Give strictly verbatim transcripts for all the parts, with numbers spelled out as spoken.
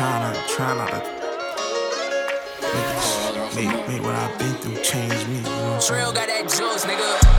trying to, trying not to make, make, make what I've been through change me. You know what I'm saying? Trill got that juice, nigga.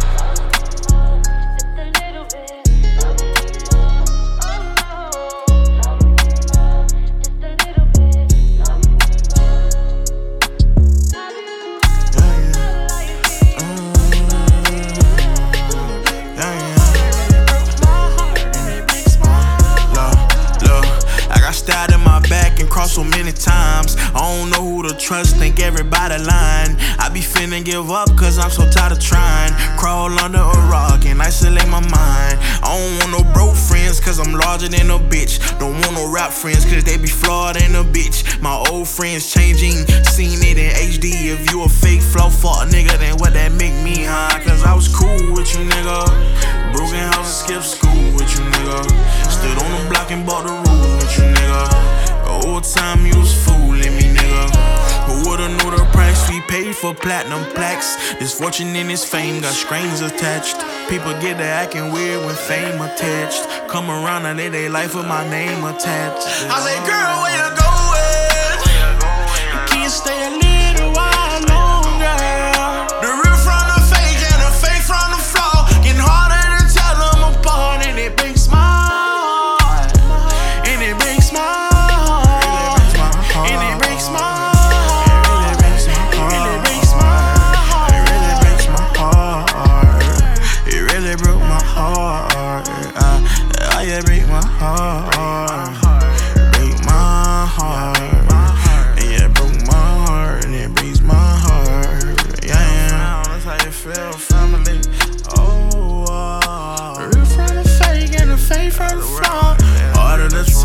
Stabbed in my back and crossed so many times. I don't know who to trust, think everybody lying. I be finna give up cause I'm so tired of trying. Crawl under a rock and isolate my mind. I don't want no broke friends cause I'm larger than a bitch. Don't want no rap friends cause they be flawed than a bitch. My old friends changing, seen it in H D. If you a fake flow fuck nigga, then what that make me, huh? Cause I was cool with you, nigga. Broken house and skipped school with you, nigga. Stood on the block and bought the rules with you, nigga. The old time you was fooling me, nigga. Who would've knew the price we paid for platinum plaques? This fortune and this fame got strings attached. People get to acting weird when fame attached. Come around and live their life with my name attached. I say, girl, where you going? You can't stay a little while longer. The real from the fake and the fake from the flaw. Getting harder to tell them apart, and it breaks my heart. And it breaks my heart. And it breaks my heart. And it breaks my heart. It really breaks my heart. It really broke my heart. I, I break my heart. Break my heart. Yeah, it broke my heart. And it breaks my heart. Yeah, that's how you feel, family. Oh, uh, the real from the fake and the fake from the flaw. Harder to